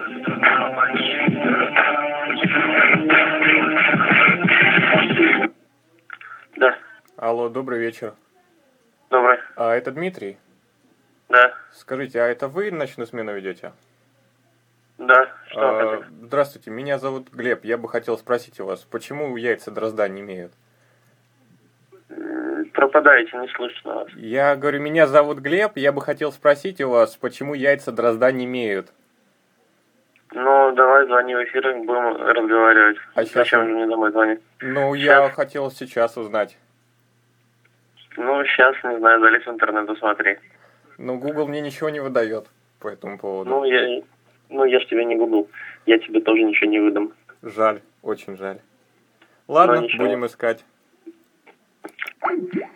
Да. Алло, добрый вечер. Добрый. Это Дмитрий? Да. Скажите, а это вы ночную смену ведете? Да. Что Здравствуйте, меня зовут Глеб. Я бы хотел спросить у вас, почему яйца дрозда не имеют? пропадаете, не слышно вас. Я говорю, меня зовут Глеб. Я бы хотел спросить у вас, почему яйца дрозда не имеют? Ну, давай звони в эфир, будем разговаривать. А сейчас Зачем же мне домой звонить? Ну, Сейчас. я хотел сейчас узнать. Ну, сейчас, не знаю, залезь в интернет, посмотри. Ну, Google мне ничего не выдает по этому поводу. Я ж тебе не Google. Я тебе тоже ничего не выдам. Жаль, очень жаль. Ладно, ничего. будем искать.